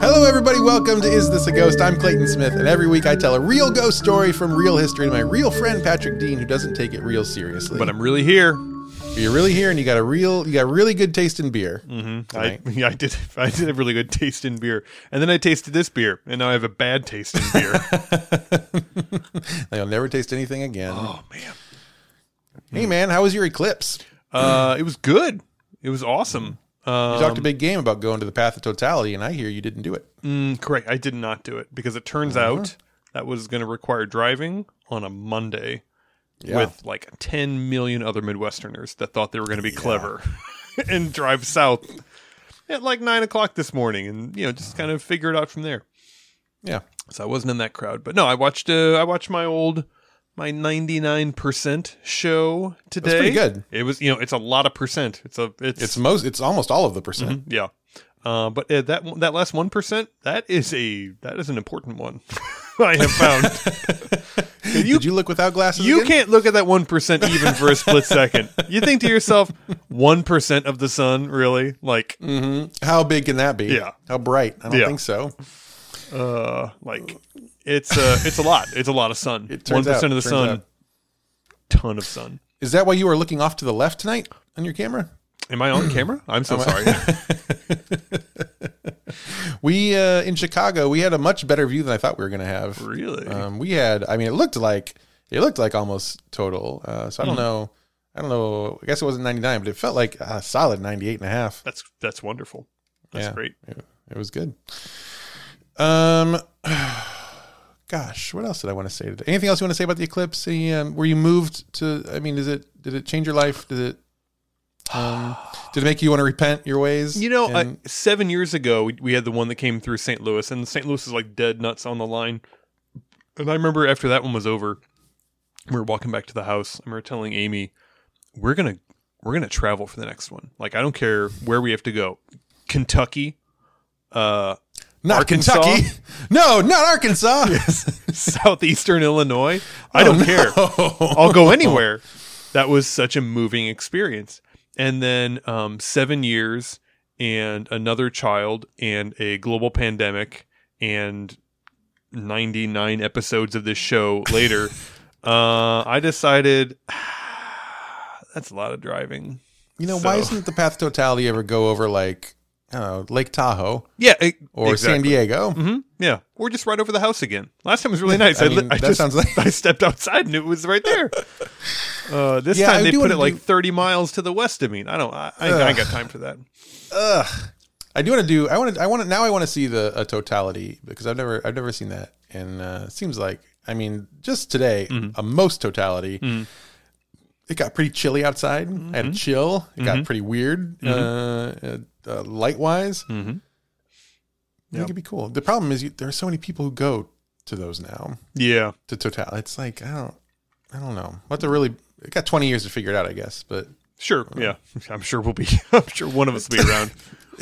Hello, everybody. Welcome to Is This a Ghost? I'm Clayton Smith, and every week I tell a real ghost story from real history to my real friend Patrick Dean, who doesn't take it real seriously. But I'm really here. You're really here, and you got really good taste in beer. Mm-hmm. I did have really good taste in beer, and then I tasted this beer, and now I have a bad taste in beer. You'll never taste anything again. Oh man! Hey man, how was your eclipse? It was good. It was awesome. You talked a big game about going to the path of totality, and I hear you didn't do it. Correct. I did not do it because it turns out that was going to require driving on a Monday with like 10 million other Midwesterners that thought they were going to be clever and drive south at like 9 o'clock this morning and, just kind of figure it out from there. Yeah. So I wasn't in that crowd, but no, I watched my 99% show today. That's pretty good. It was, it's a lot of percent. It's almost all of the percent. Yeah. But that last 1%, that is an important one. I have found. Did you look without glasses? You again? can't look at that 1% even for a split second. You think to yourself, 1% of the sun, really? Like, how big can that be? Yeah. How bright? I don't think so. It's a lot. It's a lot of sun. 1% of the sun, ton of sun. Is that why you were looking off to the left tonight on your camera? Am I on camera? I'm so sorry. We in Chicago, we had a much better view than I thought we were going to have. Really? We had. I mean, it looked like almost total. So I don't know. I guess it wasn't 99, but it felt like a solid 98 and a half. That's wonderful. That's great. It was good. Gosh, what else did I want to say today? Anything else you want to say about the eclipse? Were you moved to? I mean, did it change your life? Did it make you want to repent your ways? 7 years ago, we had the one that came through St. Louis, and St. Louis is like dead nuts on the line. And I remember after that one was over, we were walking back to the house. I remember telling Amy, we're gonna travel for the next one. Like, I don't care where we have to go. Kentucky, not Arkansas? Kentucky. No, not Arkansas. Yes. Southeastern Illinois. I don't care. I'll go anywhere. That was such a moving experience. And then 7 years and another child and a global pandemic and 99 episodes of this show later, I decided that's a lot of driving. Why doesn't the path of totality ever go over like, I don't know, Lake Tahoe? Yeah. Or exactly. San Diego? Mm-hmm. Yeah. Or just right over the house again. Last time was really nice. I stepped outside and it was right there. This time they put it like 30 miles to the west of me. I ain't got time for that. I do want to do. I want to see the totality because I've never seen that, and it seems like just today a most totality. It got pretty chilly outside. I had a chill. It got pretty weird light wise. It could be cool. The problem is there are so many people who go to those now. Yeah, to total. It's like I don't know. What to really. It got 20 years to figure it out, I guess. But sure, yeah, I'm sure one of us will be around.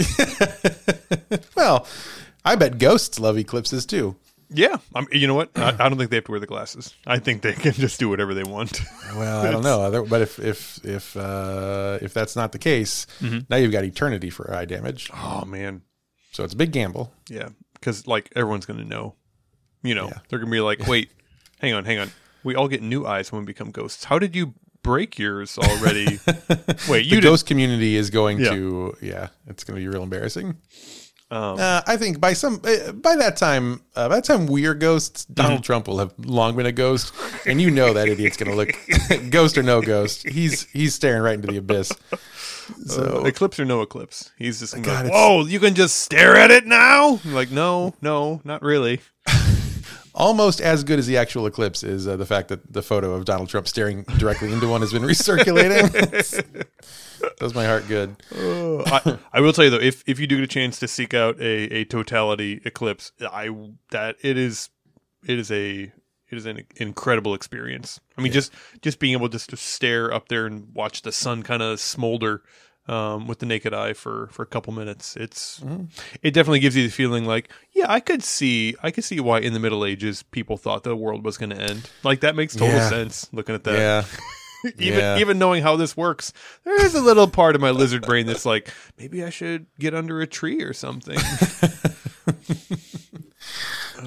Well, I bet ghosts love eclipses too. Yeah, you know what? I don't think they have to wear the glasses. I think they can just do whatever they want. Well, I don't know, but if that's not the case, now you've got eternity for eye damage. Oh man, so it's a big gamble. Yeah, because like everyone's going to know. They're going to be like, wait, hang on. We all get new eyes when we become ghosts. How did you break yours already? Wait, the ghost community is going to, it's going to be real embarrassing. I think by that time we are ghosts, Donald Trump will have long been a ghost, and that idiot's going to look ghost or no ghost. He's staring right into the abyss. So eclipse or no eclipse, he's just like, whoa, you can just stare at it now. I'm like, no, not really. Almost as good as the actual eclipse is the fact that the photo of Donald Trump staring directly into one has been recirculating. Does my heart good. I will tell you though, if you do get a chance to seek out a totality eclipse, it is an incredible experience. I mean, just being able just to stare up there and watch the sun kind of smolder with the naked eye for a couple minutes. It definitely gives you the feeling like, yeah, I could see why in the Middle Ages people thought the world was going to end. Like that makes total sense looking at that. Yeah. Even knowing how this works, there is a little part of my lizard brain that's like, maybe I should get under a tree or something.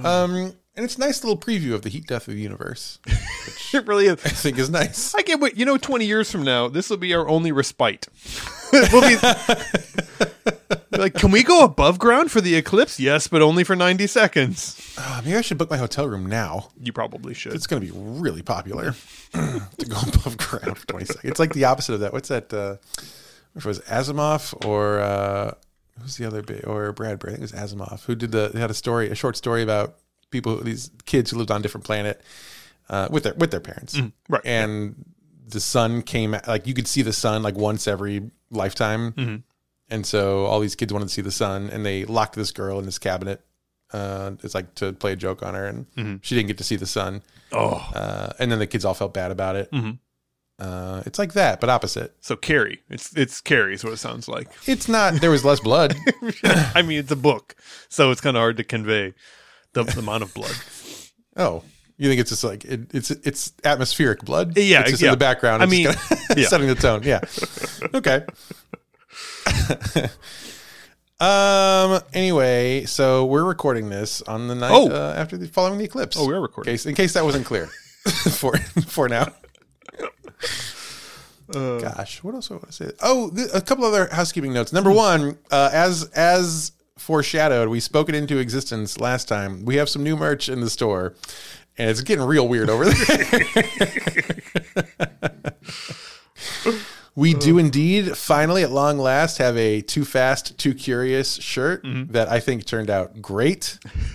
And it's a nice little preview of the heat death of the universe, which It really is. I think is nice. I can't wait. 20 years from now, this will be our only respite. We'll be like, can we go above ground for the eclipse? Yes, but only for 90 seconds. Maybe I should book my hotel room now. You probably should. It's going to be really popular to go above ground for 20 seconds. It's like the opposite of that. What's that? If it was Asimov or who's the other bit? Or Bradbury? I think it was Asimov who did they had a short story about these kids who lived on a different planet with their parents, right? And the sun came, like you could see the sun like once every lifetime, and so all these kids wanted to see the sun, and they locked this girl in this cabinet. It's like to play a joke on her, and she didn't get to see the sun. And then the kids all felt bad about it. It's like that, but opposite. So Carrie, it's Carrie is what it sounds like. It's not. There was less blood. I mean, it's a book, so it's kind of hard to convey the amount of blood. Oh, you think it's just like it's atmospheric blood? Yeah, it's just yeah. in the background. I mean, yeah. Setting the tone. Yeah. Okay. Anyway, so we're recording this on the night after following the eclipse. Oh, we're recording. In case that wasn't clear for now. Gosh, what else do I want to say? Oh, a couple other housekeeping notes. Number one, as foreshadowed, we spoke it into existence last time. We have some new merch in the store, and it's getting real weird over there. We do indeed, finally, at long last, have a Too Fast, Too Curious shirt that I think turned out great.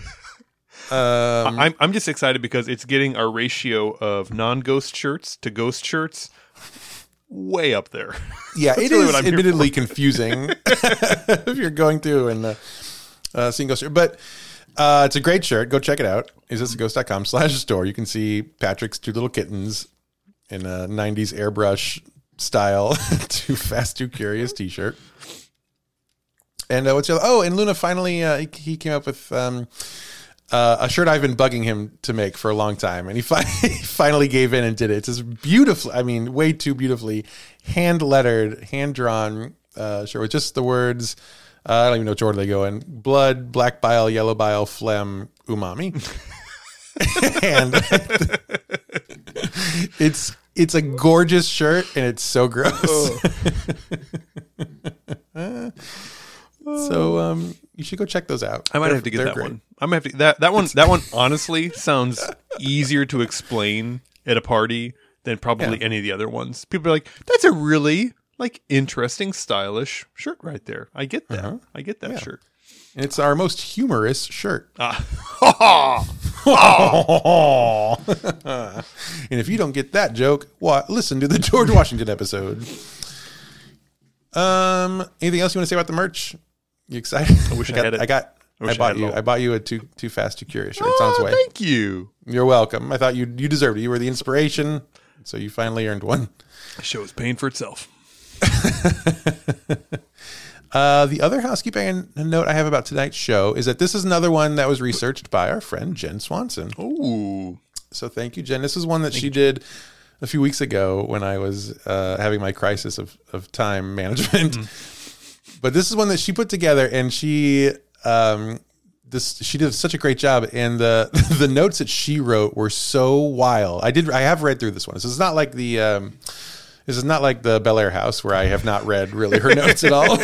I'm just excited because it's getting our ratio of non-ghost shirts to ghost shirts way up there. Yeah, it really is admittedly confusing if you're going through and seeing ghost shirt. But it's a great shirt. Go check it out. isthis.ghost.com/store. You can see Patrick's two little kittens in a 90s airbrush style Too Fast, Too Curious t-shirt. And what's the other? Oh, and Luna finally, he came up with a shirt I've been bugging him to make for a long time, and he finally gave in and did it. It's this beautiful, I mean, way too beautifully hand-lettered, hand-drawn shirt with just the words, I don't even know which order they go in: blood, black bile, yellow bile, phlegm, umami. And it's a gorgeous shirt, and it's so gross. So you should go check those out. I might have to get that great. one. I might have to that one honestly sounds easier to explain at a party than probably any of the other ones. People are like, that's a really interesting, stylish shirt right there. I get that. I get that shirt. And it's our most humorous shirt. And if you don't get that joke, listen to the George Washington episode. Anything else you want to say about the merch? You excited? I wish I had it. I bought you a too fast, too curious shirt. It's on its way. Thank you. You're welcome. I thought you deserved it. You were the inspiration, so you finally earned one. The show is paying for itself. The other housekeeping note I have about tonight's show is that this is another one that was researched by our friend Jen Swanson. Ooh. So thank you, Jen. This is one that she did a few weeks ago when I was having my crisis of time management. But this is one that she put together, and she did such a great job. And the notes that she wrote were so wild. I have read through this one. This is not like the Bel Air House, where I have not read really her notes at all.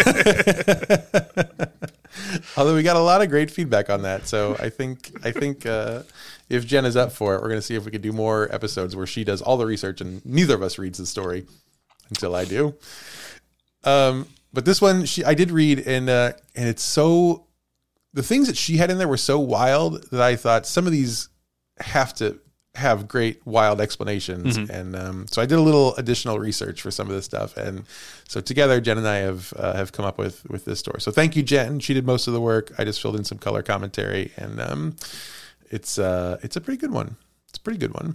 Although we got a lot of great feedback on that. So I think if Jen is up for it, we're going to see if we can do more episodes where she does all the research and neither of us reads the story until I do. But this one I did read, and it's so, the things that she had in there were so wild that I thought some of these have to have great wild explanations. And so I did a little additional research for some of this stuff, and so together Jen and I have come up with this story. So thank you, Jen. She did most of the work. I just filled in some color commentary, and it's a pretty good one. It's a pretty good one.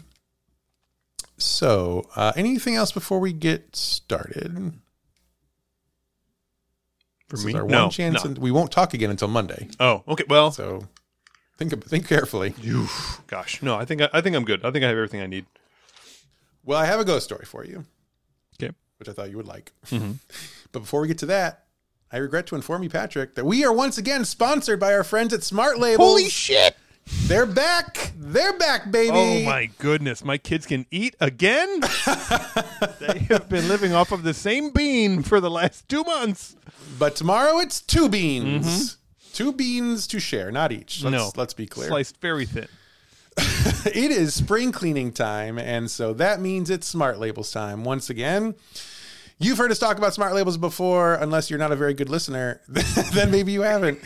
So anything else before we get started? For this me, is our one chance, and we won't talk again until Monday. Oh, okay. Well, so think carefully. Gosh, no, I think I'm good. I think I have everything I need. Well, I have a ghost story for you. Okay, which I thought you would like. But before we get to that, I regret to inform you, Patrick, that we are once again sponsored by our friends at Smart Labels. Holy shit! They're back. They're back, baby. Oh, my goodness. My kids can eat again? They have been living off of the same bean for the last 2 months. But tomorrow it's 2 beans. Mm-hmm. 2 beans to share, not each. Let's be clear. Sliced very thin. It is spring cleaning time, and so that means it's Smart Labels time. Once again, you've heard us talk about Smart Labels before, unless you're not a very good listener. Then maybe you haven't.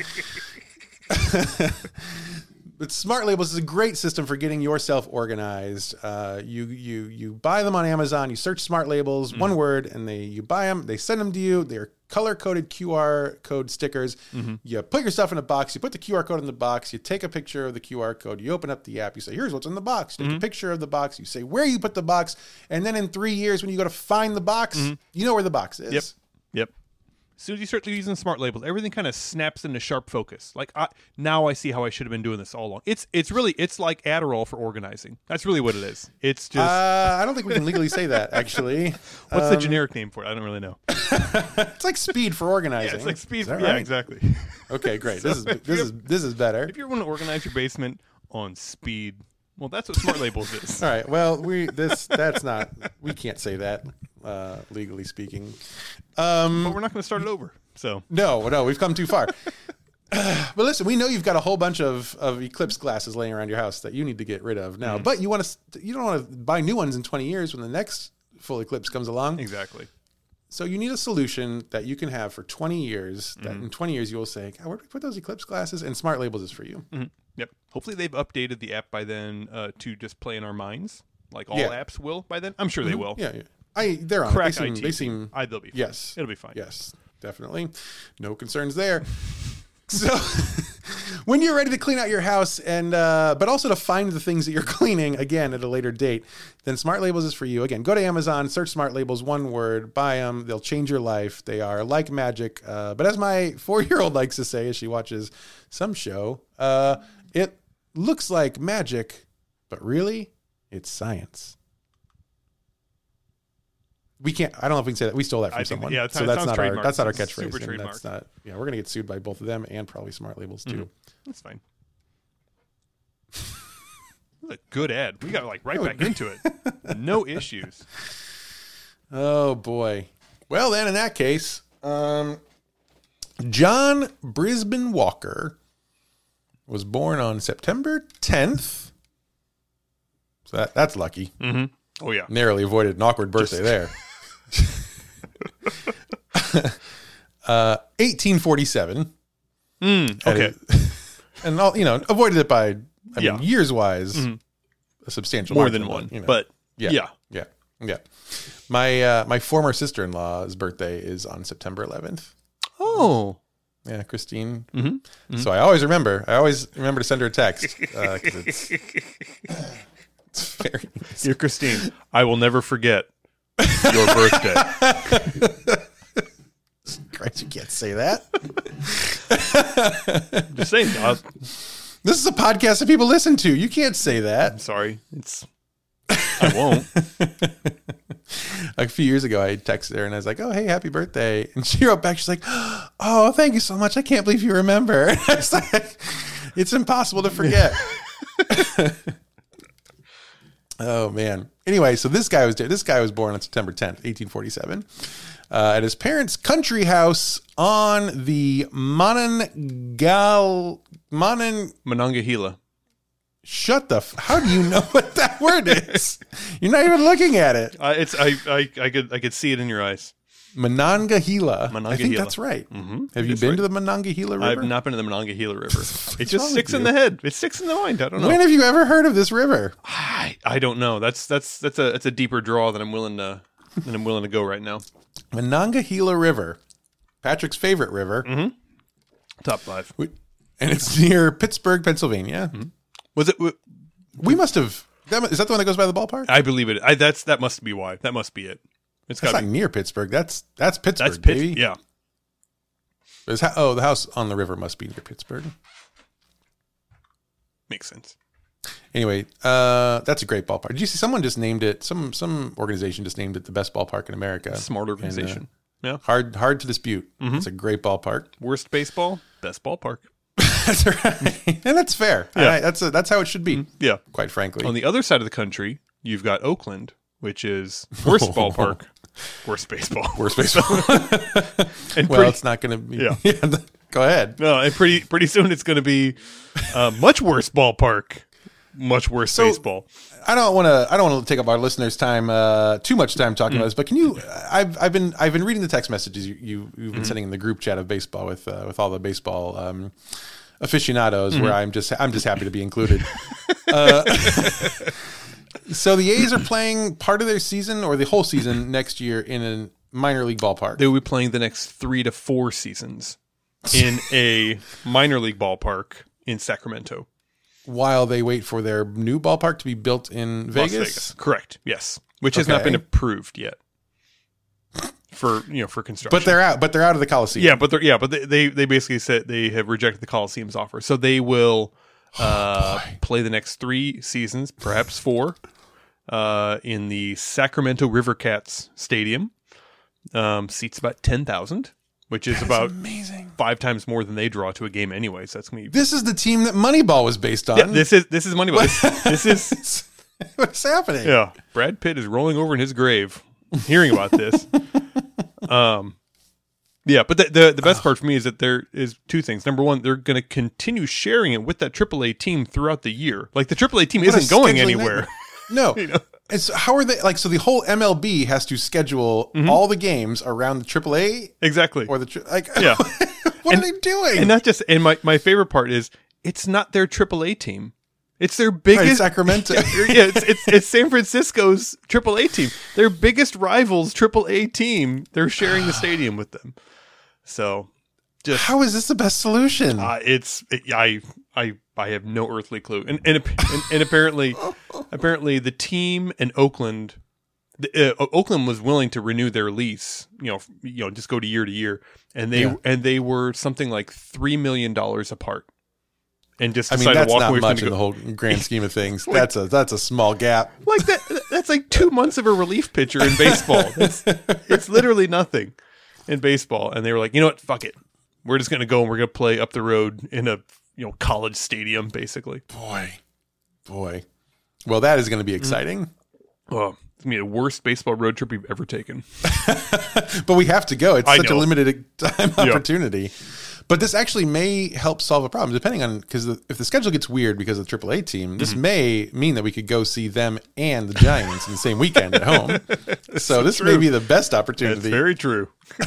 But Smart Labels is a great system for getting yourself organized. You buy them on Amazon. You search Smart Labels, one word, and you buy them. They send them to you. They're color-coded QR code stickers. Mm-hmm. You put your stuff in a box. You put the QR code in the box. You take a picture of the QR code. You open up the app. You say, here's what's in the box. Take a picture of the box. You say where you put the box. And then in 3 years, when you go to find the box, you know where the box is. Yep. As soon as you start using Smart Labels, everything kind of snaps into sharp focus. Like, now I see how I should have been doing this all along. It's like Adderall for organizing. That's really what it is. It's just... I don't think we can legally say that, actually. What's the generic name for it? I don't really know. It's like speed for organizing. Yeah, it's like speed. Yeah, right? Exactly. Okay, great. This is better. If you want to organize your basement on speed, well, that's what Smart Labels is. All right. Well, we can't say that legally speaking. But we're not going to start it over. So no, we've come too far. But listen, we know you've got a whole bunch of Eclipse glasses laying around your house that you need to get rid of now. But you don't want to buy new ones in 20 years when the next full eclipse comes along. Exactly. So you need a solution that you can have for 20 years. That in 20 years you will say, "Where did we put those Eclipse glasses?" And Smart Labels is for you. Mm-hmm. Yep. Hopefully they've updated the app by then to just play in our minds, like all apps will by then. I'm sure they will. Yeah. They're on. Crack they seem. They'll be fine. Yes, it'll be fine. Yes, definitely. No concerns there. So, when you're ready to clean out your house but also to find the things that you're cleaning again at a later date, then Smart Labels is for you. Again, go to Amazon, search Smart Labels, one word, buy them. They'll change your life. They are like magic. But as my 4-year-old likes to say as she watches some show, it looks like magic, but really, it's science. We can't. I don't know if we can say that. We stole that from someone. Yeah, so that's not our catchphrase. Super trademark. That's not. Yeah, we're gonna get sued by both of them and probably Smart Labels too. That's fine. A good ad. We got right back into it. No issues. Oh boy. Well then, in that case, John Brisbane Walker was born on September 10th. So that's lucky. Mm-hmm. Oh yeah. Narrowly avoided an awkward birthday there. 1847. Okay. And avoided it by years wise, a substantial more margin, than one. But yeah. My former sister-in-law's birthday is on September 11th. Oh. Yeah, Christine. Mm-hmm. So I always remember to send her a text. 'Cause it's very easy. Dear Christine, I will never forget your birthday. Christ, you can't say that. Just saying. This is a podcast that people listen to. You can't say that. I'm sorry. I won't. A few years ago, I texted her and I was like, "Oh, hey, happy birthday!" And she wrote back, she's like, "Oh, thank you so much. I can't believe you remember." And I was like, "It's impossible to forget." Oh man. Anyway, so this guy was born on September 10th, 1847, at his parents' country house on the Monongahela. Shut the. How do you know what that word is? You're not even looking at it. I could see it in your eyes. Monongahela. I think that's right. Mm-hmm. Have you been to the Monongahela River? I've not been to the Monongahela River. It just sticks in the head. It sticks in the mind. I don't know. When have you ever heard of this river? I don't know. That's a deeper draw than I'm willing to go right now. Monongahela River, Patrick's favorite river. Mm-hmm. Top 5. And it's near Pittsburgh, Pennsylvania. Mm-hmm. Was it? We must have. Is that the one that goes by the ballpark? I believe it. That must be why. That must be it. That's not near Pittsburgh. That's Pittsburgh. That's baby. Yeah. The house on the river must be near Pittsburgh. Makes sense. Anyway, that's a great ballpark. Did you see someone just named it? Some organization just named it the best ballpark in America. Smart organization. Yeah. Hard to dispute. Mm-hmm. It's a great ballpark. Worst baseball, best ballpark. That's right, and that's fair. Yeah. That's how it should be. Yeah. Quite frankly. On the other side of the country, you've got Oakland, which is worst ballpark, worst baseball. Worst baseball. And Well, it's not going to be. Yeah. Go ahead. No, and pretty soon it's going to be much worse ballpark, much worse baseball. I don't want to take up our listeners' time, too much time talking about this. But can you? I've been reading the text messages you've been sending in the group chat of baseball with all the baseball aficionados, where I'm just happy to be included. So the A's are playing part of their season or the whole season next year in a minor league ballpark. They will be playing the next 3 to 4 seasons in a minor league ballpark in Sacramento. While they wait for their new ballpark to be built in Vegas? Las Vegas. Correct. Yes. Which has not been approved yet for construction. But they're out of the Coliseum. Yeah, but they basically said they have rejected the Coliseum's offer. So they will play the next 3 seasons, perhaps 4, in the Sacramento River Cats Stadium. Seats about 10,000. Which is about amazing. 5 times more than they draw to a game anyway. So that's going to be... This is the team that Moneyball was based on. Yeah, this is Moneyball. This is... What's happening? Yeah. Brad Pitt is rolling over in his grave hearing about this. Yeah, but the best part for me is that there is 2 things. Number one, they're going to continue sharing it with that AAA team throughout the year. Like, the AAA team isn't going anywhere. No. You know? It's how are they so the whole MLB has to schedule all the games around the AAA Exactly. or Yeah. What are they doing? And not just my favorite part is it's not their AAA team. It's their biggest Right, Sacramento. Yeah, it's San Francisco's AAA team. Their biggest rivals AAA team. They're sharing the stadium with them. So just how is this the best solution? I have no earthly clue. And apparently the team in Oakland, Oakland was willing to renew their lease. Just go to year, and they were something like $3 million apart. And just decided that's to walk not away much from in the whole grand scheme of things. That's a small gap. Like that's like 2 months of a relief pitcher in baseball. It's literally nothing in baseball. And they were like, you know what? Fuck it. We're just going to go and we're going to play up the road in a college stadium, basically. Boy. Well, that is going to be exciting. Oh, it's going to be the worst baseball road trip we've ever taken. But we have to go. It's such a limited time Yeah. opportunity. But this actually may help solve a problem, depending on, because if the schedule gets weird because of the AAA team, this may mean that we could go see them and the Giants in the same weekend at home. So this may be the best opportunity. That's very true.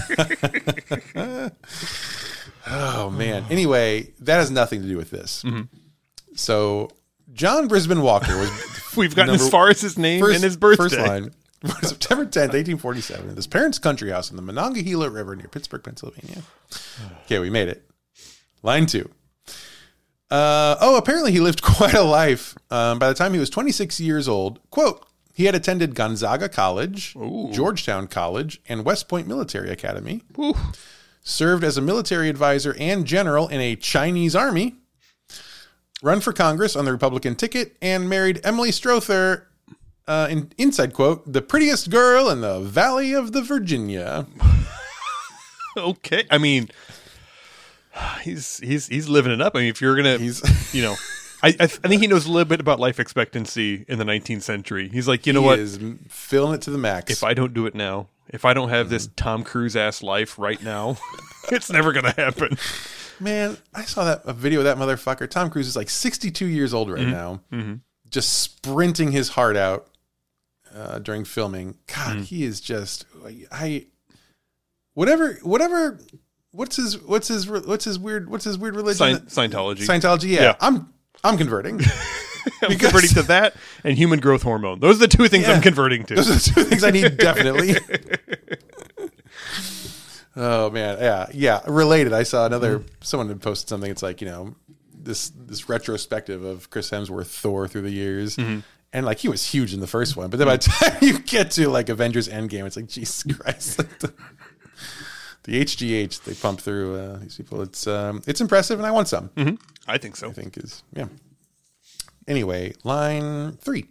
Oh, man. Anyway, that has nothing to do with this. So John Brisbane Walker was... We've gotten as far as his name and his birthday. First line. September 10th, 1847, at his parents' country house in the Monongahela River near Pittsburgh, Pennsylvania. Okay, we made it. Line 2. Apparently he lived quite a life. By the time he was 26 years old, quote, he had attended Gonzaga College, Georgetown College, and West Point Military Academy. Ooh. Served as a military advisor and general in a Chinese army. Run for Congress on the Republican ticket, and married Emily Strother, inside quote, the prettiest girl in the Valley of the Virginia. Okay, I mean, he's living it up. I mean, if you're gonna, I think he knows a little bit about life expectancy in the 19th century. He's like, what? He is filling it to the max. If I don't do it now, if I don't have this Tom Cruise ass life right now, it's never gonna happen. Man, I saw a video of that motherfucker. Tom Cruise is like 62 years old right now, just sprinting his heart out during filming. God, he is just whatever. What's his weird religion? Scientology. Scientology. Yeah. I'm converting. I'm converting to that and human growth hormone. Those are the 2 things I'm converting to. Those are the 2 things I need definitely. Oh man, yeah. Related, I saw someone had posted something. It's like this retrospective of Chris Hemsworth Thor through the years, and like he was huge in the first one, but then by the time you get to like Avengers Endgame, it's like Jesus Christ, like the HGH they pump through these people. It's impressive, and I want some. I think so. I think is Anyway, line 3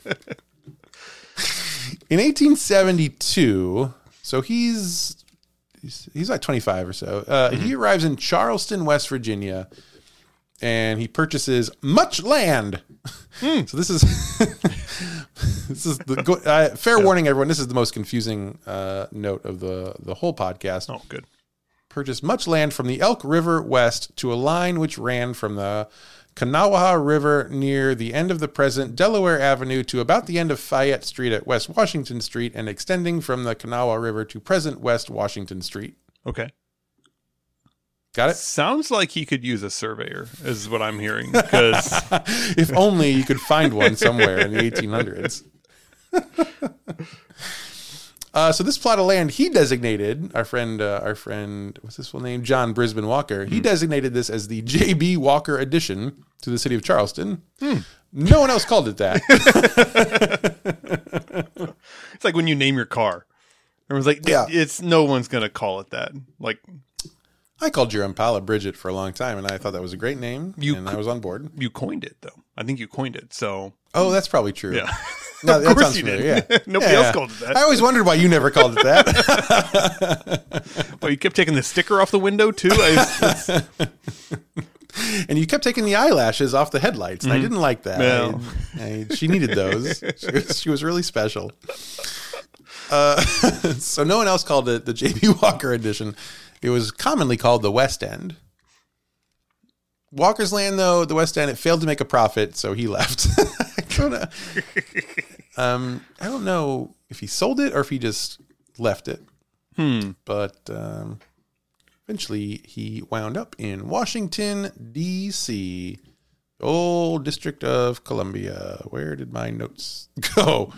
In 1872, so he's he's like 25 or so. He arrives in Charleston, West Virginia, and he purchases much land. So this is the fair warning, everyone. This is the most confusing note of the whole podcast. Oh, good. Purchased much land from the Elk River west to a line which ran from the Kanawha River near the end of the present Delaware Avenue to about the end of Fayette Street at West Washington Street, and extending from the Kanawha River to present West Washington Street. Okay. Got it? Sounds like he could use a surveyor, is what I'm hearing. Because if only you could find one somewhere in the 1800s. So this plot of land, he designated, our friend, what's his full name? John Brisbane Walker. He designated this as the J.B. Walker addition to the city of Charleston. No one else called it that. It's like when you name your car. Everyone's like, it's no one's going to call it that. Like, I called your Impala Bridget for a long time, and I thought that was a great name, and I was on board. You coined it, though. I think you coined it, so... Oh, that's probably true. Yeah. No, that sounds familiar. Yeah. Nobody else called it that. I always wondered why you never called it that. Well, you kept taking the sticker off the window, too? And you kept taking the eyelashes off the headlights, and I didn't like that. No. She needed those. She was really special. So no one else called it the J.B. Walker edition. It was commonly called the West End. Walker's land, though, the West End, it failed to make a profit, so he left. I don't know if he sold it or if he just left it. But eventually he wound up in Washington, D.C., old District of Columbia. Where did my notes go?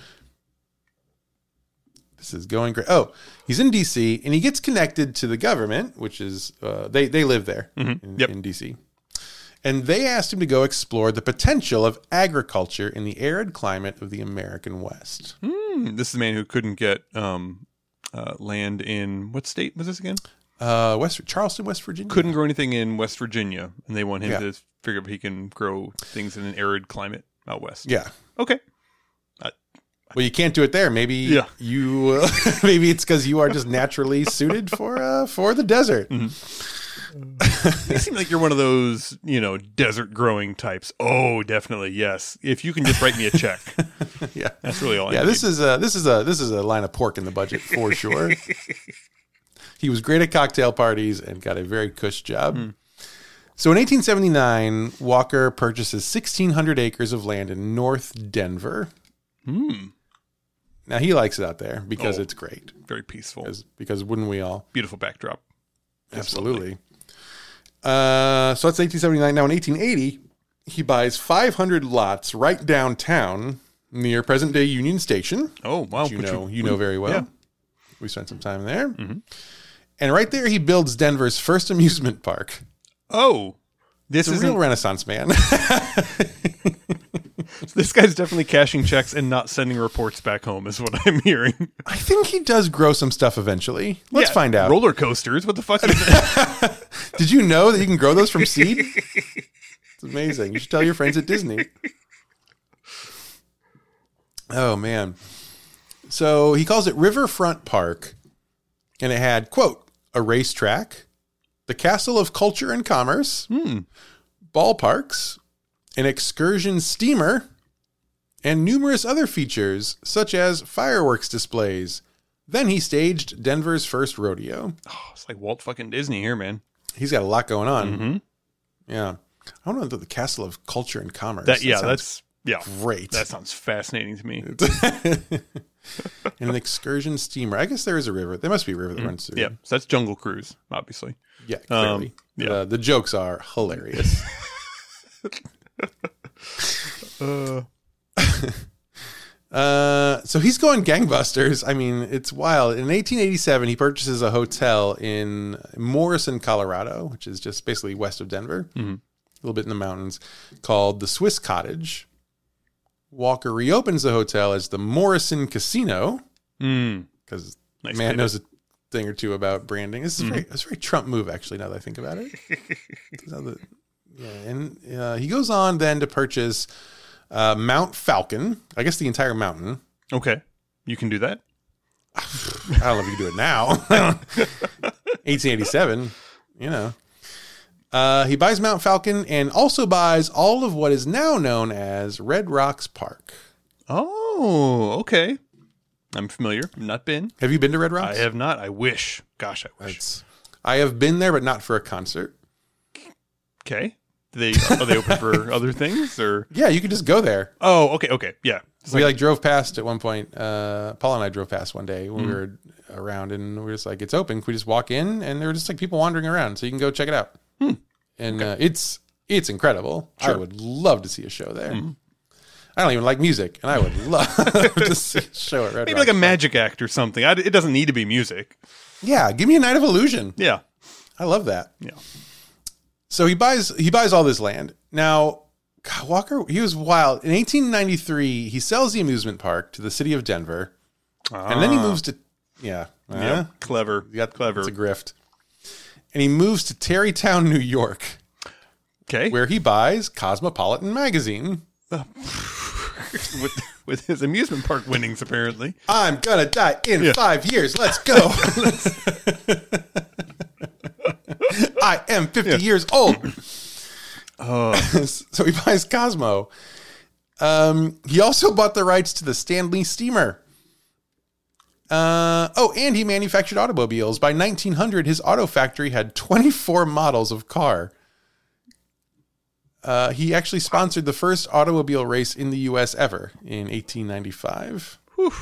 This is going great. Oh, he's in D.C., and he gets connected to the government, which is, they live there in D.C., and they asked him to go explore the potential of agriculture in the arid climate of the American West. This is a man who couldn't get land in, what state was this again? Charleston, West Virginia. Couldn't grow anything in West Virginia, and they want him to figure out if he can grow things in an arid climate out west. Yeah. Okay. Well, you can't do it there. Maybe you. Maybe it's because you are just naturally suited for the desert. You seem like you're one of those, desert growing types. Oh, definitely, yes. If you can just write me a check, that's really all. I need. This is a line of pork in the budget for sure. He was great at cocktail parties and got a very cush job. So in 1879, Walker purchases 1,600 acres of land in North Denver. Now he likes it out there because it's great, very peaceful. Because wouldn't we all? Beautiful backdrop. Absolutely. So that's 1879. Now in 1880, he buys 500 lots right downtown near present-day Union Station. Oh, wow. You know very well. Yeah. We spent some time there. And right there, he builds Denver's first amusement park. Oh. This is a real Renaissance man. This guy's definitely cashing checks and not sending reports back home is what I'm hearing. I think he does grow some stuff eventually. Let's find out. Roller coasters? What the fuck is that? Did you know that you can grow those from seed? It's amazing. You should tell your friends at Disney. Oh, man. So he calls it Riverfront Park, and it had, quote, a racetrack, the Castle of Culture and Commerce, ballparks, an excursion steamer, and numerous other features, such as fireworks displays. Then he staged Denver's first rodeo. Oh, it's like Walt fucking Disney here, man. He's got a lot going on. Yeah. I don't know the Castle of Culture and Commerce. That's great. That sounds fascinating to me. And an excursion steamer. I guess there is a river. There must be a river that runs through. Yeah, so that's Jungle Cruise, obviously. Yeah, clearly. The jokes are hilarious. So he's going gangbusters. I mean, it's wild. In 1887, he purchases a hotel in Morrison, Colorado, which is just basically west of Denver, a little bit in the mountains, called the Swiss Cottage. Walker reopens the hotel as the Morrison Casino because man knows a thing or two about branding. This is it's a very Trump move, actually, now that I think about it. He goes on then to purchase Mount Falcon. I guess the entire mountain. Okay. You can do that? I don't know if you can do it now. 1887, you know. He buys Mount Falcon and also buys all of what is now known as Red Rocks Park. Oh, okay. I'm familiar. Not been. Have you been to Red Rocks? I have not. I wish. Gosh, I wish. I have been there, but not for a concert. Okay. Are they open for other things or? Yeah, you could just go there. Oh, okay. Yeah. We drove past at one point. Paul and I drove past one day when we were around, and we were just like, it's open. Can we just walk in? And there were just like people wandering around, so you can go check it out. And it's incredible. Sure. I would love to see a show there. I don't even like music, and I would love to see a show at Red Maybe Rocks like a magic act or something. It doesn't need to be music. Yeah, give me a Night of Illusion. Yeah, I love that. Yeah. So he buys all this land. Now, God, Walker, he was wild. In 1893, he sells the amusement park to the city of Denver, and then he moves to clever. Clever. It's a grift. And he moves to Tarrytown, New York. Okay. Where he buys Cosmopolitan magazine. with his amusement park winnings, apparently. I'm gonna die in 5 years. Let's go. I am 50 years old. So he buys Cosmo. He also bought the rights to the Stanley steamer. And he manufactured automobiles. By 1900, his auto factory had 24 models of car. He actually sponsored the first automobile race in the U.S. ever in 1895. Whew.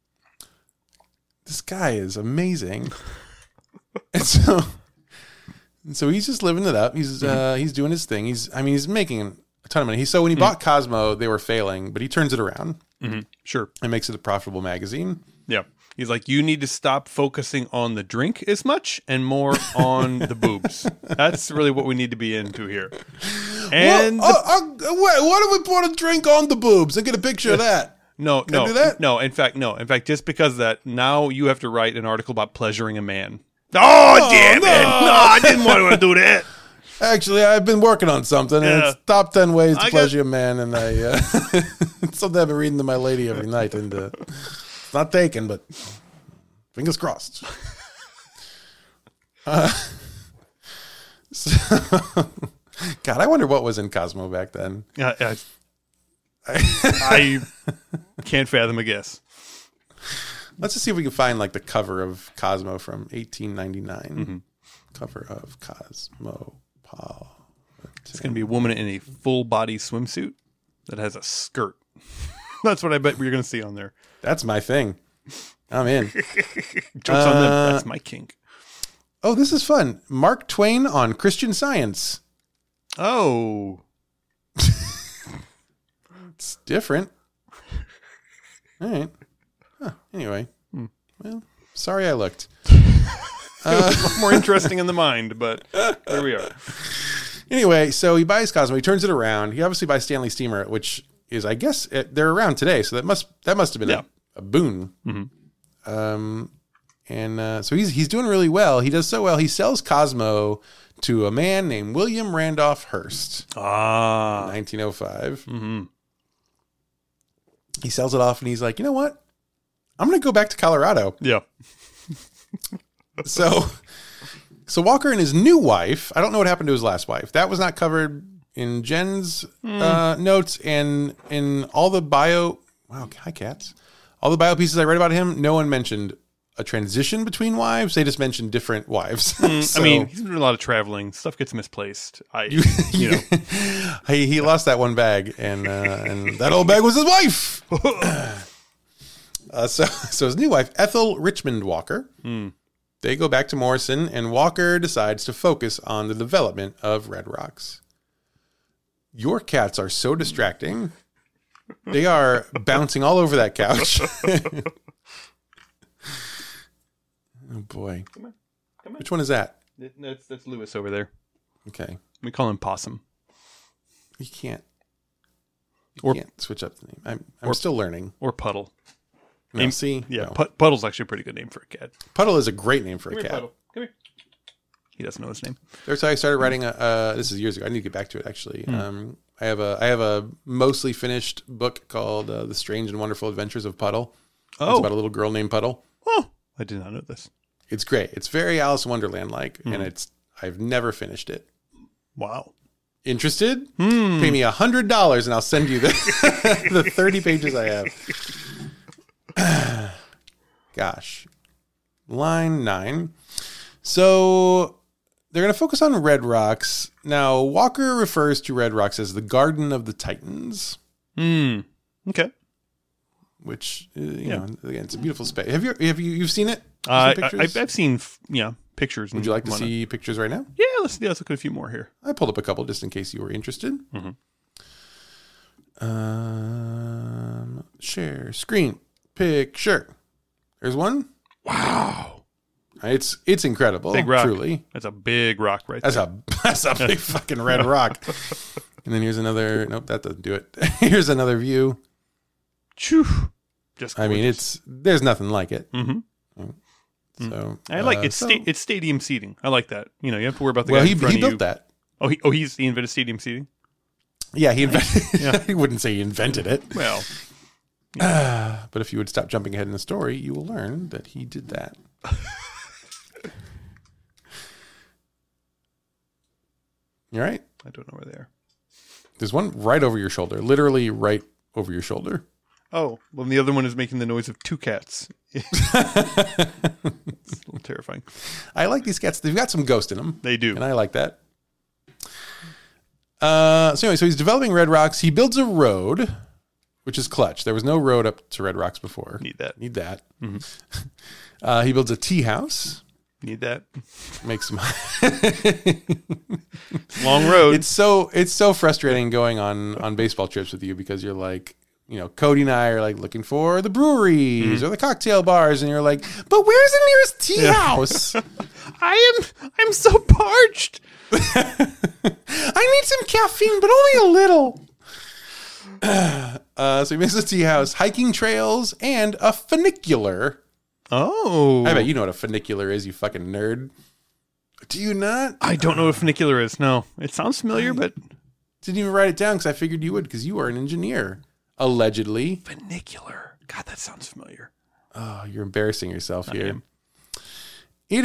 This guy is amazing. And so he's just living it up. He's doing his thing. He's making a ton of money. So when he bought Cosmo, they were failing, but he turns it around. Sure. And makes it a profitable magazine. Yeah. He's like, you need to stop focusing on the drink as much and more on the boobs. That's really what we need to be into here. And wait, why don't we put a drink on the boobs and get a picture of that? No. In fact, just because of that, now you have to write an article about pleasuring a man. Oh, damn it! No, I didn't want to do that. Actually, I've been working on something, and it's top 10 ways to pleasure a man, and it's something I've been reading to my lady every night, and it's not taken, but fingers crossed. God, I wonder what was in Cosmo back then. I can't fathom a guess. Let's just see if we can find like the cover of Cosmo from 1899. Cover of Cosmo. It's going to be a woman in a full body swimsuit that has a skirt. That's what I bet we're going to see on there. That's my thing. I'm in. Jokes on them. That's my kink. Oh, this is fun. Mark Twain on Christian Science. Oh. It's different. All right. Anyway. Well, sorry I looked. It was a lot more interesting in the mind, but here we are. Anyway, so he buys Cosmo. He turns it around. He obviously buys Stanley Steamer, which is, I guess, they're around today. So that must have been a boon. So he's doing really well. He does so well. He sells Cosmo to a man named William Randolph Hearst. In 1905. He sells it off, and he's like, you know what? I'm going to go back to Colorado. Yeah. So Walker and his new wife, I don't know what happened to his last wife. That was not covered in Jen's notes, and in all the hi cats. All the bio pieces I read about him, no one mentioned a transition between wives. They just mentioned different wives. I mean, he's doing a lot of traveling. Stuff gets misplaced. He lost that one bag, and that old bag was his wife. So his new wife, Ethel Richmond Walker, they go back to Morrison, and Walker decides to focus on the development of Red Rocks. Your cats are so distracting. They are bouncing all over that couch. Oh, boy. Come on. Which one is that? That's Lewis over there. Okay. We call him Possum. You can't switch up the name. I'm still learning. Or Puddle. No, see? Yeah, no. Puddle's actually a pretty good name for a cat. Puddle is a great name for a cat. Puddle. Come here. He doesn't know his name. There's how I started writing this is years ago. I need to get back to it, actually. I have a mostly finished book called The Strange and Wonderful Adventures of Puddle. It's about a little girl named Puddle. Oh, I did not know this. It's great. It's very Alice in Wonderland like, and I've never finished it. Wow. Interested? Pay me $100 and I'll send you the the 30 pages I have. Gosh. Line 9. So they're going to focus on Red Rocks. Now, Walker refers to Red Rocks as the Garden of the Titans. Okay. Which, know, again, it's a beautiful space. You've seen it? I've seen, pictures. Would you like to see pictures right now? Yeah, let's look at a few more here. I pulled up a couple just in case you were interested. Share screen picture. There's one. Wow. It's incredible. Big rock. Truly. That's a big rock right there. That's a big fucking red rock. And then here's another. Nope, that doesn't do it. Here's another view. Phew. Just gorgeous. There's nothing like it. So I like it's stadium seating. I like that. You have to worry about the guy well, in front he of built you. that. He invented stadium seating. Yeah, he invented. He wouldn't say he invented it. Well, but if you would stop jumping ahead in the story, you will learn that he did that. You all right? I don't know where they are. There's one right over your shoulder, literally right over your shoulder. Oh, well, the other one is making the noise of two cats. It's a little terrifying. I like these cats. They've got some ghost in them. They do. And I like that. So he's developing Red Rocks. He builds a road, which is clutch. There was no road up to Red Rocks before. Need that. He builds a tea house. Need that. Makes some long road. It's so frustrating going on baseball trips with you because you're like, Cody and I are like looking for the breweries or the cocktail bars, and you're like, but where's the nearest tea house? I'm so parched. I need some caffeine, but only a little. So he makes a tea house, hiking trails, and a funicular. Oh. I bet you know what a funicular is, you fucking nerd. Do you not? I don't know what a funicular is. No. It sounds familiar, but didn't even write it down because I figured you would because you are an engineer. Allegedly. Funicular. God, that sounds familiar. Oh, you're embarrassing yourself here. It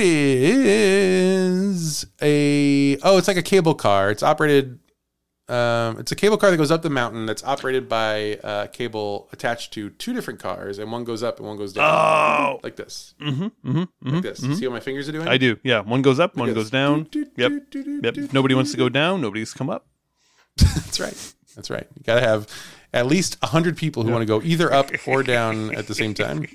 is it's like a cable car. It's operated, it's a cable car that goes up the mountain that's operated by a cable attached to two different cars, and one goes up and one goes down. Oh! Like this. Like this. See what my fingers are doing? I do, yeah. One goes up, one goes down. Yep. Yep. Nobody wants to go down, nobody's come up. That's right. You got to have at least 100 people who want to go either up or down at the same time.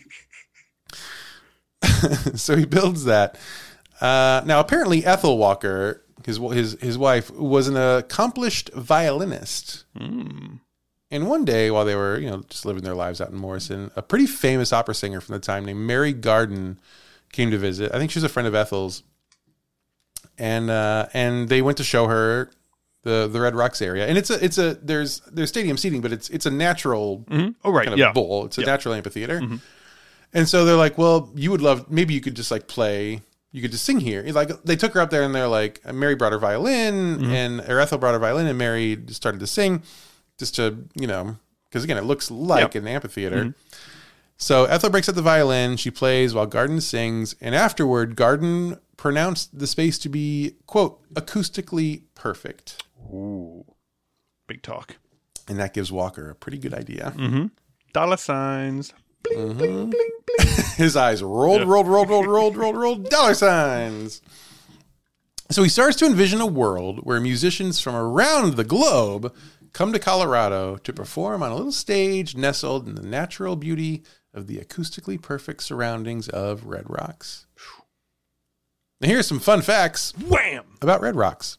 So he builds that. Now, apparently, Ethel Walker, his wife, was an accomplished violinist. And one day, while they were just living their lives out in Morrison, a pretty famous opera singer from the time named Mary Garden came to visit. I think she was a friend of Ethel's, and they went to show her the Red Rocks area, and there's stadium seating, but it's a natural kind of bowl. It's a natural amphitheater. And so they're like, well, maybe you could just like play, you could just sing here. Like they took her up there and they're like, Mary brought her violin or Ethel brought her violin and Mary just started to sing just to, because again, it looks like an amphitheater. So Ethel breaks out the violin, she plays while Garden sings. And afterward, Garden pronounced the space to be, quote, acoustically perfect. Ooh, big talk. And that gives Walker a pretty good idea. Dollar signs. Bling, bling, bling, bling. His eyes rolled, dollar signs. So he starts to envision a world where musicians from around the globe come to Colorado to perform on a little stage nestled in the natural beauty of the acoustically perfect surroundings of Red Rocks. Now here's some fun facts about Red Rocks.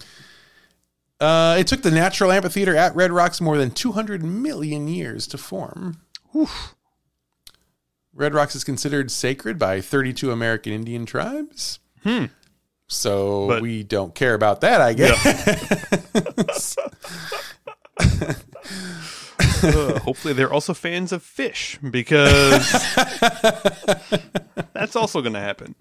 It took the natural amphitheater at Red Rocks more than 200 million years to form. Oof. Red Rocks is considered sacred by 32 American Indian tribes. So we don't care about that, I guess. Hopefully they're also fans of fish, because that's also going to happen.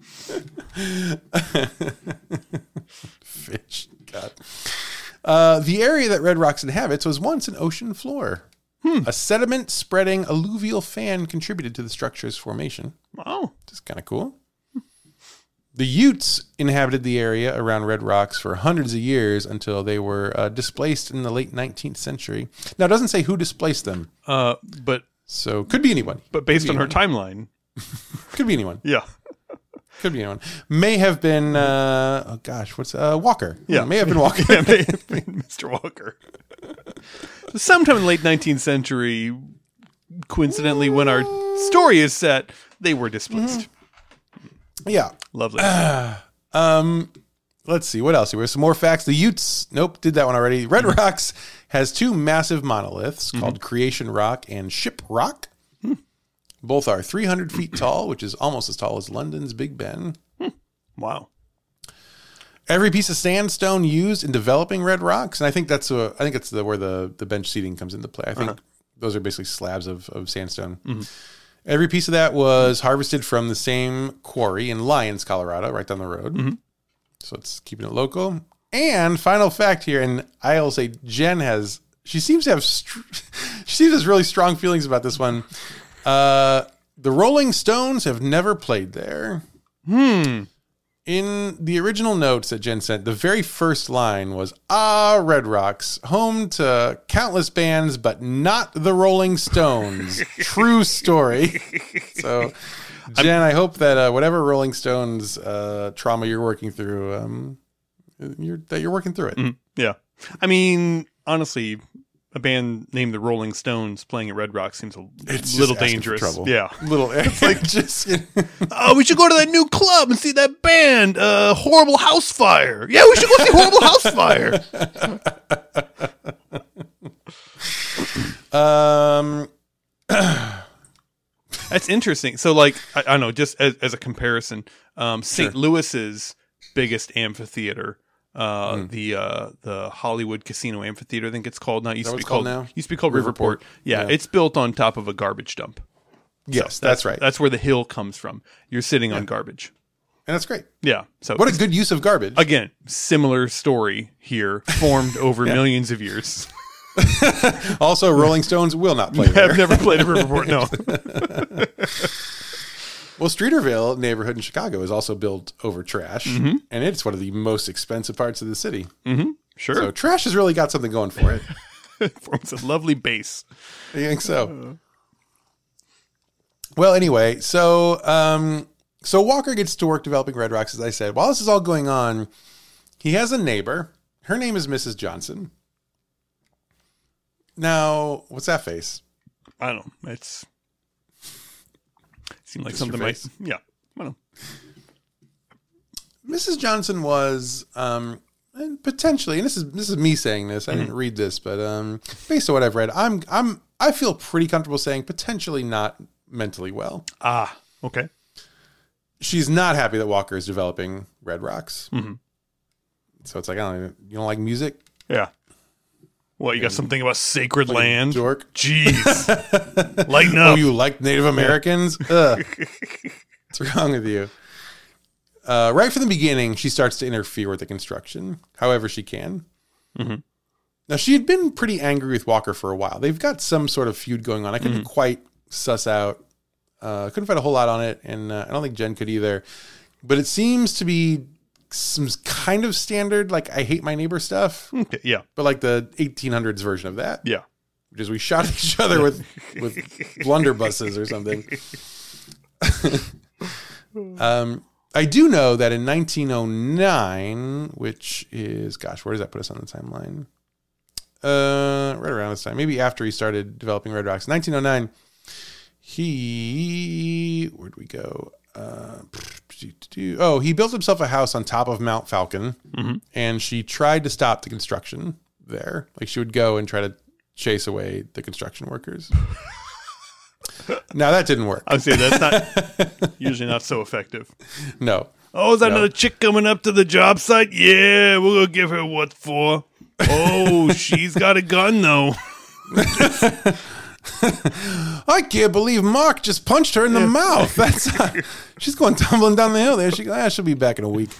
Fish, God. The area that Red Rocks inhabits was once an ocean floor. A sediment-spreading alluvial fan contributed to the structure's formation. Wow. Which is kind of cool. The Utes inhabited the area around Red Rocks for hundreds of years until they were displaced in the late 19th century. Now, it doesn't say who displaced them. But So, could be anyone. But based on her timeline. Could be anyone. Yeah. Could be anyone. May have been, Walker. Yeah. May have been Walker. Yeah, may have been Mr. Walker. So sometime in the late 19th century, coincidentally, when our story is set, they were displaced. Yeah. Lovely. Let's see. What else? Here were some more facts. The Utes, nope, did that one already. Red Rocks has two massive monoliths called Creation Rock and Ship Rock. Both are 300 feet tall, which is almost as tall as London's Big Ben. Wow. Every piece of sandstone used in developing Red Rocks, and I think that's where the bench seating comes into play. I think those are basically slabs of sandstone. Every piece of that was harvested from the same quarry in Lyons, Colorado, right down the road. So it's keeping it local. And final fact here, and I'll say Jen seems to have really strong feelings about this one. The Rolling Stones have never played there. In the original notes that Jen sent, the very first line was, Red Rocks, home to countless bands, but not the Rolling Stones. True story. So, Jen, I hope that whatever Rolling Stones trauma you're working through, you're working through it. Yeah. I mean, honestly, a band named the Rolling Stones playing at Red Rock seems a little dangerous. Yeah. It's like just... Oh, we should go to that new club and see that band, Horrible House Fire. Yeah, we should go see Horrible House Fire. That's interesting. So, like, I don't know, just as a comparison, St. Louis's biggest amphitheater, the Hollywood Casino Amphitheater, I think it's called now. Used to be called Riverport. Yeah, it's built on top of a garbage dump. Yes, So that's right. That's where the hill comes from. You're sitting on garbage. And that's great. Yeah. So what a good use of garbage. Again, similar story here, formed over millions of years. Also, Rolling Stones will not play there. I've never played at Riverport, no. Well, Streeterville neighborhood in Chicago is also built over trash, and it's one of the most expensive parts of the city. Sure. So trash has really got something going for it. Forms a lovely base. I think so. Well, anyway, so Walker gets to work developing Red Rocks, as I said. While this is all going on, he has a neighbor. Her name is Mrs. Johnson. Now, what's that face? I don't know. It seemed like Just something your might... face? Yeah. I don't know. Mrs. Johnson was and potentially, and this is me saying this. I didn't read this, but based on what I've read, I feel pretty comfortable saying potentially not mentally well. Ah, okay. She's not happy that Walker is developing Red Rocks. So it's like, you don't like music? Yeah. What, you got something about sacred land? Dork. Jeez. Lighten up. Oh, you like Native Americans? Ugh. What's wrong with you? Right from the beginning, she starts to interfere with the construction, however she can. Now, she had been pretty angry with Walker for a while. They've got some sort of feud going on. I couldn't quite suss out. Couldn't find a whole lot on it, and I don't think Jen could either. But it seems to be some kind of standard, like, I hate my neighbor stuff. Okay, yeah. But like the 1800s version of that. Yeah. Which is we shot each other with blunderbusses or something. I do know that in 1909, which is, gosh, where does that put us on the timeline? Right around this time, maybe after he started developing Red Rocks. 1909, where'd we go? He built himself a house on top of Mount Falcon, and she tried to stop the construction there. Like, she would go and try to chase away the construction workers. Now, that didn't work. I would say that's not usually not so effective. No. Oh, is that another chick coming up to the job site? Yeah, we'll go give her what for. Oh, she's got a gun, though. I can't believe Mark just punched her in the mouth. She's going tumbling down the hill there. She'll be back in a week.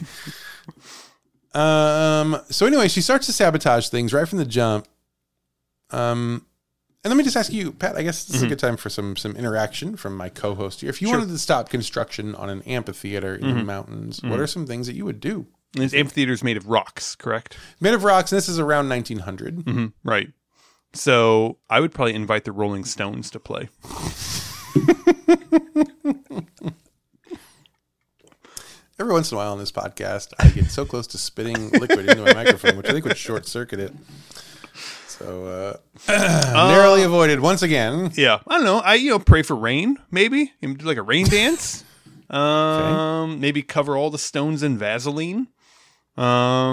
So anyway, she starts to sabotage things right from the jump. And let me just ask you, Pat, I guess this is a good time for some interaction from my co-host here. If you wanted to stop construction on an amphitheater in the mountains, what are some things that you would do? This amphitheater is made of rocks, correct? Made of rocks, and this is around 1900. Right. So I would probably invite the Rolling Stones to play. Every once in a while on this podcast, I get so close to spitting liquid into my microphone, which I think would short circuit it. So narrowly avoided once again. Yeah, I don't know. I pray for rain. Maybe do like a rain dance. Maybe cover all the stones in Vaseline. Yeah,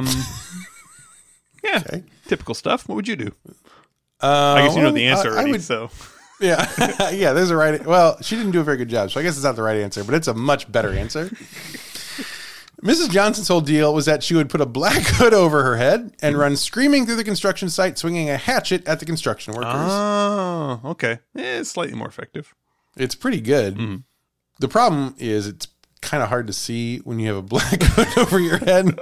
typical stuff. What would you do? I guess you know the answer already. So yeah, yeah. There's a right. Well, she didn't do a very good job, so I guess it's not the right answer, but it's a much better answer. Mrs. Johnson's whole deal was that she would put a black hood over her head and run screaming through the construction site, swinging a hatchet at the construction workers. Oh, okay. It's slightly more effective. It's pretty good. The problem is it's kind of hard to see when you have a black hood over your head.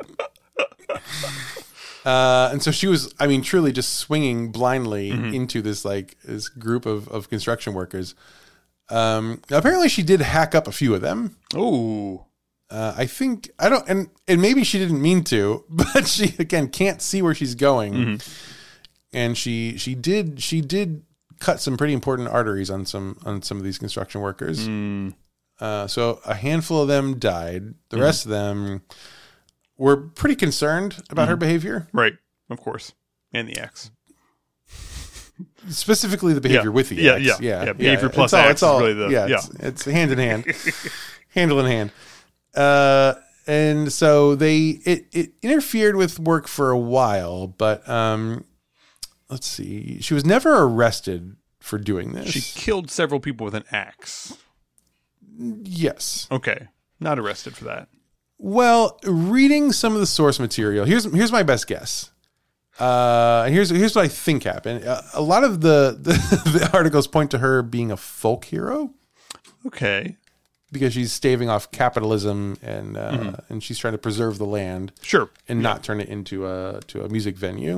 And so she was, truly just swinging blindly into this group of construction workers. Apparently she did hack up a few of them. Oh. And maybe she didn't mean to, but she again can't see where she's going, and she did cut some pretty important arteries on some of these construction workers. So a handful of them died. The rest of them were pretty concerned about her behavior, right? Of course, and the axe, specifically the behavior with the axe. Yeah. Behavior plus axe. It's hand in hand, handle in hand. And so it interfered with work for a while, but let's see. She was never arrested for doing this. She killed several people with an axe. Yes. Okay. Not arrested for that. Well, reading some of the source material, here's my best guess. Here's what I think happened. A lot of the articles point to her being a folk hero. Okay. Because she's staving off capitalism and she's trying to preserve the land, sure, and not turn it into a music venue.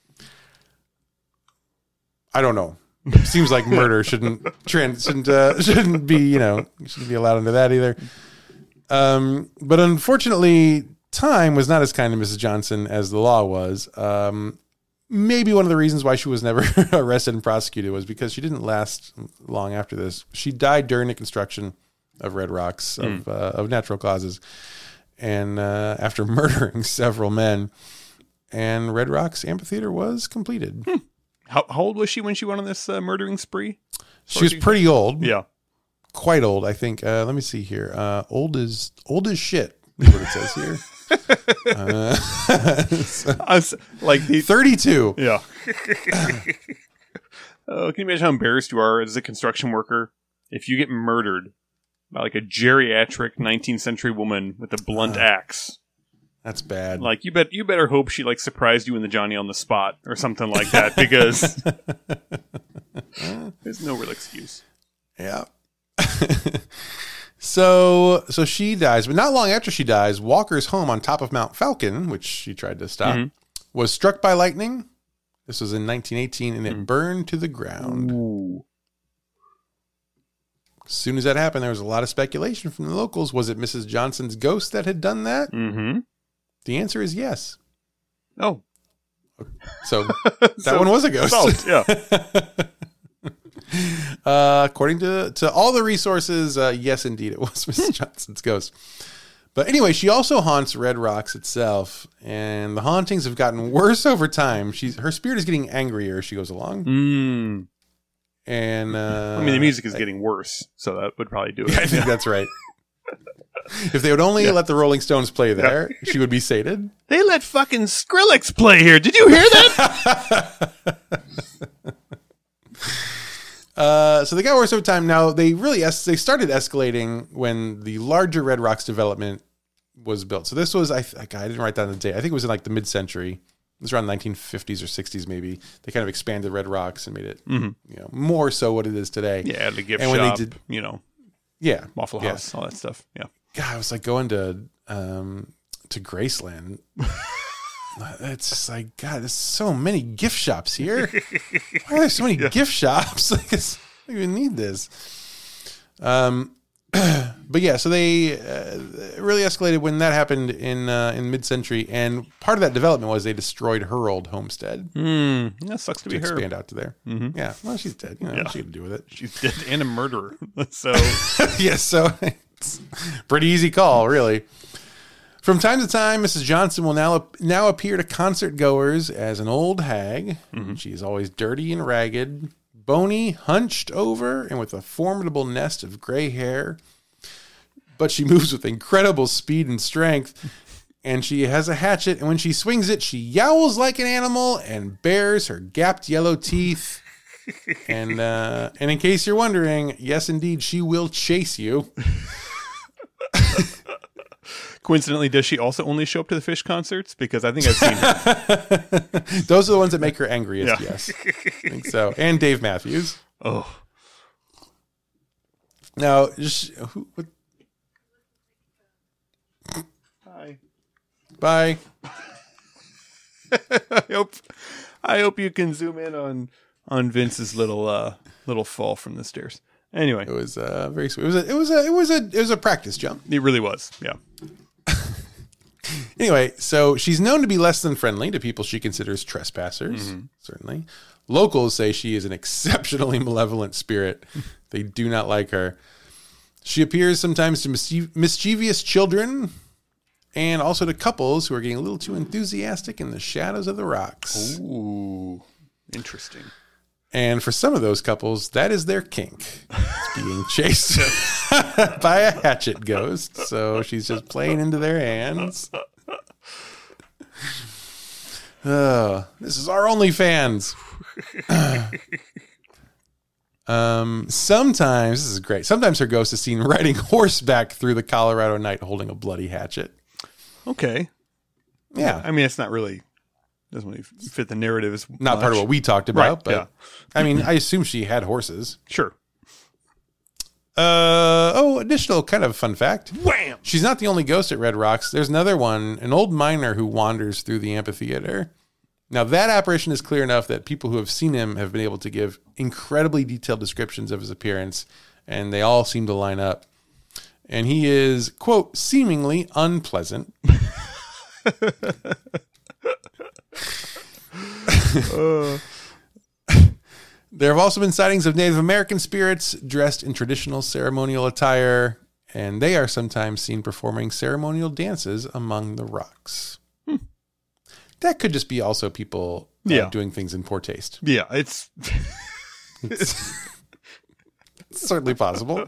I don't know. It seems like murder shouldn't be shouldn't be allowed under that either. But unfortunately, time was not as kind to Mrs. Johnson as the law was. Maybe one of the reasons why she was never arrested and prosecuted was because she didn't last long after this. She died during the construction of Red Rocks of natural causes, and after murdering several men, and Red Rocks Amphitheater was completed. How old was she when she went on this murdering spree? She was pretty old. Yeah, quite old. I think. Let me see here. Old as shit is what it says here. Like 32. Yeah. Can you imagine how embarrassed you are as a construction worker if you get murdered by like a geriatric 19th century woman with a blunt axe? That's bad. Like you better hope she like surprised you in the Johnny on the spot or something like that, because there's no real excuse. Yeah. So she dies, but not long after she dies, Walker's home on top of Mount Falcon, which she tried to stop, was struck by lightning. This was in 1918, and it burned to the ground. Ooh. As soon as that happened, there was a lot of speculation from the locals. Was it Mrs. Johnson's ghost that had done that? The answer is yes. Oh. So that one was a ghost. Solved, yeah. According to all the resources, yes, indeed, it was Mrs. Johnson's ghost. But anyway, she also haunts Red Rocks itself, and the hauntings have gotten worse over time. Her spirit is getting angrier as she goes along. And the music is getting worse, so that would probably do it. I think that's right. If they would only let the Rolling Stones play there, she would be sated. They let fucking Skrillex play here. Did you hear that? So they got worse over time. Now they started escalating when the larger Red Rocks development was built. So this was I didn't write down the date. I think it was in like the mid-century. It was around 1950s or 60s maybe. They kind of expanded Red Rocks and made it more so what it is today. Yeah, the gift and shop, when they did, Waffle House, all that stuff. Yeah. God, I was like going to Graceland It's just like, God, there's so many gift shops here. Why are there so many gift shops? Like, I don't even need this. But yeah, so they really escalated when that happened in mid-century, and part of that development was they destroyed her old homestead. That sucks to be her. Expand out to there. Mm-hmm. Yeah, well, she's dead. You know, what's she to do with it? She's dead and a murderer. So yeah, so it's pretty easy call, really. From time to time, Mrs. Johnson will now appear to concert goers as an old hag. Mm-hmm. She is always dirty and ragged, bony, hunched over, and with a formidable nest of gray hair. But she moves with incredible speed and strength, and she has a hatchet, and when she swings it, she yowls like an animal and bares her gapped yellow teeth. And in case you're wondering, yes, indeed, she will chase you. Coincidentally, does she also only show up to the Fish concerts? Because I think I've seen her. Those are the ones that make her angriest, yes. I think so. And Dave Matthews. Oh. Now, Hi. Bye. I hope you can zoom in on Vince's little fall from the stairs. Anyway, it was very sweet. It was a practice jump. It really was. Yeah. Anyway, so she's known to be less than friendly to people she considers trespassers. Mm-hmm. Certainly, locals say she is an exceptionally malevolent spirit. They do not like her. She appears sometimes to mischievous children, and also to couples who are getting a little too enthusiastic in the shadows of the rocks. Ooh, interesting. And for some of those couples, that is their kink. It's being chased by a hatchet ghost. So she's just playing into their hands. Oh, this is our OnlyFans. Sometimes, this is great. Sometimes her ghost is seen riding horseback through the Colorado night holding a bloody hatchet. Okay. Yeah. I mean, it's not really... Doesn't really fit the narrative as not much. Part of what we talked about, right, but yeah. I mean, I assume she had horses. Sure. Additional kind of fun fact. Wham! She's not the only ghost at Red Rocks. There's another one, an old miner who wanders through the amphitheater. Now, that apparition is clear enough that people who have seen him have been able to give incredibly detailed descriptions of his appearance, and they all seem to line up. And he is, quote, seemingly unpleasant. There have also been sightings of Native American spirits dressed in traditional ceremonial attire, and they are sometimes seen performing ceremonial dances among the rocks. That could just be also people doing things in poor taste. Yeah, it's certainly possible.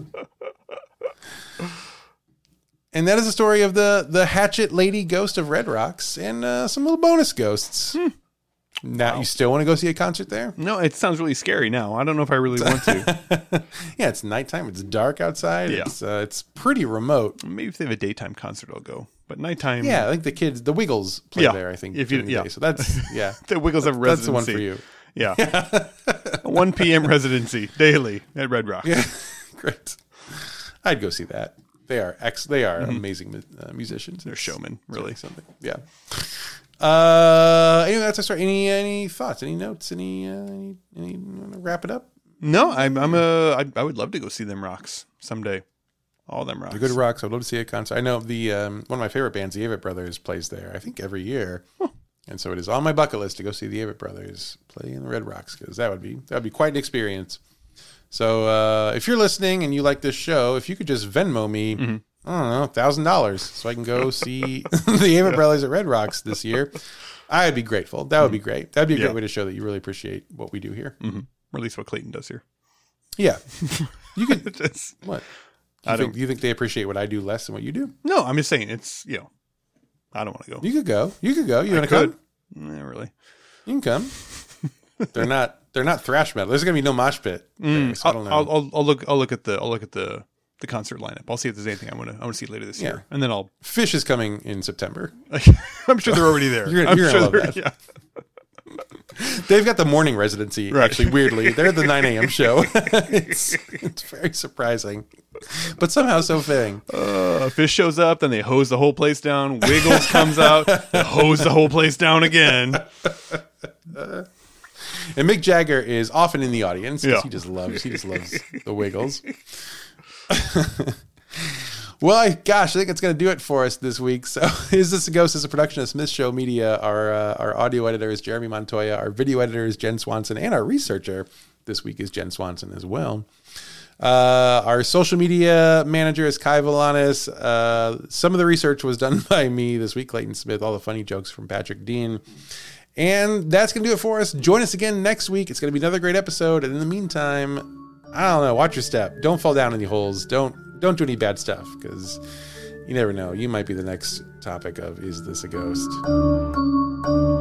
And that is the story of the Hatchet Lady Ghost of Red Rocks and some little bonus ghosts. Now, You still want to go see a concert there? No, it sounds really scary now. I don't know if I really want to. Yeah, it's nighttime. It's dark outside. Yeah. It's pretty remote. Maybe if they have a daytime concert, I'll go. But nighttime... Yeah, I think the kids, the Wiggles play there, I think. If you, day. So that's, yeah. The Wiggles have residency. That's the one for you. Yeah. A 1 p.m. residency daily at Red Rocks. Yeah. Great. I'd go see that. They are amazing musicians. They're showmen, really. Something. Yeah. Anyway, that's our story. Any thoughts? Any notes? Any wrap it up? No, I would love to go see them rocks someday. All them rocks. They're good rocks. I'd love to see a concert. I know the one of my favorite bands, the Avett Brothers, plays there. I think every year, and so it is on my bucket list to go see the Avett Brothers play in the Red Rocks because that would be quite an experience. So if you're listening and you like this show, if you could just Venmo me, I don't know, $1,000 so I can go see the Avett Brothers at Red Rocks this year, I'd be grateful. That would be great. That'd be a great way to show that you really appreciate what we do here. Or at least what Clayton does here. Yeah. You could just, what? Do you think they appreciate what I do less than what you do? No, I'm just saying it's, I don't want to go. You could go. You want to come? Not really. You can come. They're not thrash metal. There's gonna be no mosh pit. There, so I don't know. I'll look at the concert lineup. I'll see if there's anything I want to see later this year, and then I'll. Fish is coming in September. I'm sure they're already there. You're gonna love that. Yeah. They've got the morning residency. Right. Actually, weirdly, they're the 9 a.m. show. It's very surprising. but somehow so fitting. Fish shows up, then they hose the whole place down. Wiggles comes out, they hose the whole place down again. And Mick Jagger is often in the audience because he just loves the Wiggles. Well, gosh, I think it's going to do it for us this week. So, Is This a Ghost is a production of Smith Show Media. Our audio editor is Jeremy Montoya. Our video editor is Jen Swanson. And our researcher this week is Jen Swanson as well. Our social media manager is Kai Villanis. Some of the research was done by me this week, Clayton Smith. All the funny jokes from Patrick Dean. And that's going to do it for us. Join us again next week. It's going to be another great episode. And in the meantime, I don't know. Watch your step. Don't fall down any holes. Don't do any bad stuff, because you never know. You might be the next topic of Is This a Ghost?